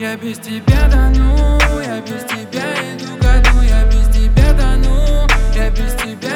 Я без тебя тону, я без тебя иду ко дну, я без тебя тону, я без тебя